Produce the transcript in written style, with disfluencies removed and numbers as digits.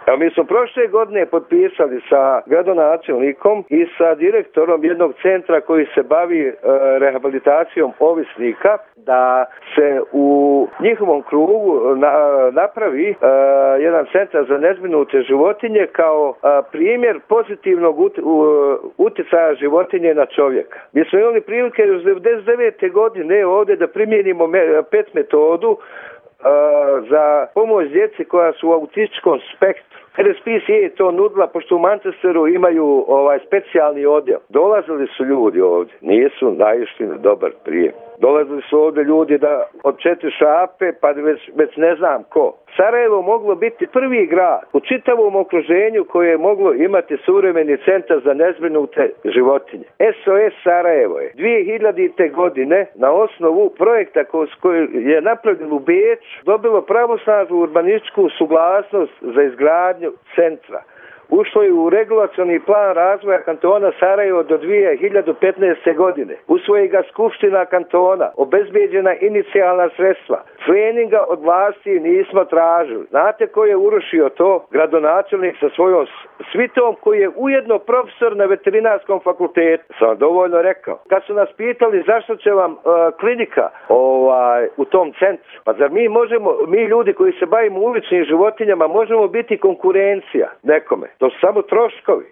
Evo, mi smo prošle godine potpisali sa gradonačelnikom i sa direktorom jednog centra koji se bavi rehabilitacijom ovisnika da se u njihovom krugu napravi jedan centar za nezbrinute životinje kao primjer pozitivnog utjecaja životinje na čovjeka. Mi smo imali prilike još 1999. godine ovdje da primijenimo PET metodu za pomoć djeci koja su u autističkom spektru. RSPCA je to nudila, pošto u Manchesteru imaju specijalni odjel. Dolazili su ljudi ovdje, nisu naišli na dobar prijem. Dolazili su ovdje ljudi da od 4 šape, pa već ne znam ko. Sarajevo moglo biti prvi grad u čitavom okruženju koje je moglo imati suvremeni centar za nezbrinute životinje. SOS Sarajevo je 2000. godine na osnovu projekta koji je napravljen u Beču dobilo pravosnažnu urbanističku suglasnost za izgradnju centra. Ušlo je u regulacioni plan razvoja kantona Sarajevo do 2015. godine. Usvoji ga Skupština kantona, obezbeđena inicijalna sredstva. Treninga od vlasti nismo tražili. Znate ko je urušio to? Gradonačelnik sa svojom svitom koji je ujedno profesor na veterinarskom fakultetu. Sam dovoljno rekao. Kad su nas pitali zašto će vam klinika u tom centru, pa zar mi ljudi koji se bavimo uličnim životinjama možemo biti konkurencija nekome? To su samo troškovi.